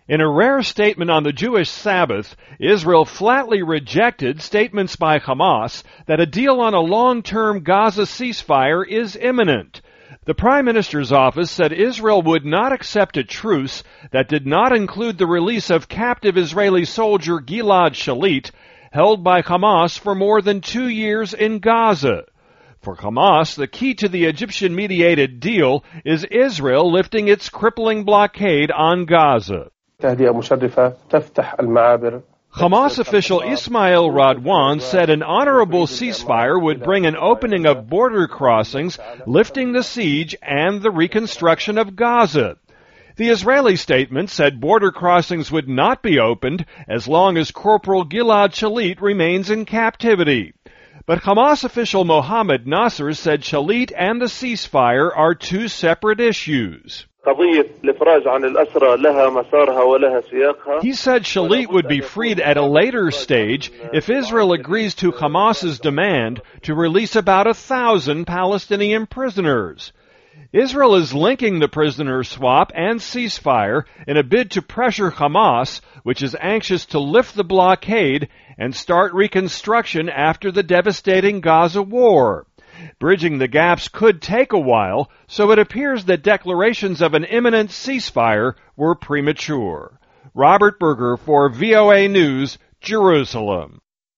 In a rare statement on the Jewish Sabbath, Israel flatly rejected statements by Hamas that a deal on a long-term Gaza ceasefire is imminent. The Prime Minister's office said Israel would not accept a truce that did not include the release of captive Israeli soldier Gilad Shalit, held by Hamas for more than 2 years in Gaza. For Hamas, the key to the Egyptian-mediated deal is Israel lifting its crippling blockade on Gaza. Hamas official Ismail Radwan said an honorable ceasefire would bring an opening of border crossings, lifting the siege and the reconstruction of Gaza. The Israeli statement said border crossings would not be opened as long as Corporal Gilad Shalit remains in captivity. But Hamas official Mohammed Nasser said Shalit and the ceasefire are two separate issues. He said Shalit would be freed at a later stage if Israel agrees to Hamas's demand to release about 1,000 Palestinian prisoners. Israel is linking the prisoner swap and ceasefire in a bid to pressure Hamas, which is anxious to lift the blockade and start reconstruction after the devastating Gaza war. Bridging the gaps could take a while, so it appears that declarations of an imminent ceasefire were premature. Robert Berger for VOA News, Jerusalem.